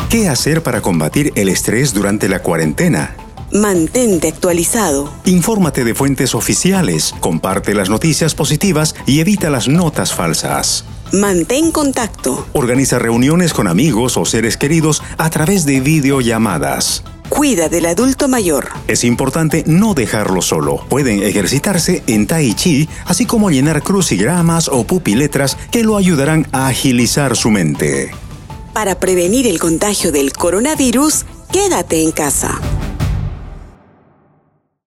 ¿Qué hacer para combatir el estrés durante la cuarentena? Mantente actualizado. Infórmate de fuentes oficiales, comparte las noticias positivas y evita las notas falsas. Mantén contacto. Organiza reuniones con amigos o seres queridos a través de videollamadas. Cuida del adulto mayor. Es importante no dejarlo solo. Pueden ejercitarse en Tai Chi, así como llenar crucigramas o pupiletras que lo ayudarán a agilizar su mente. Para prevenir el contagio del coronavirus, quédate en casa.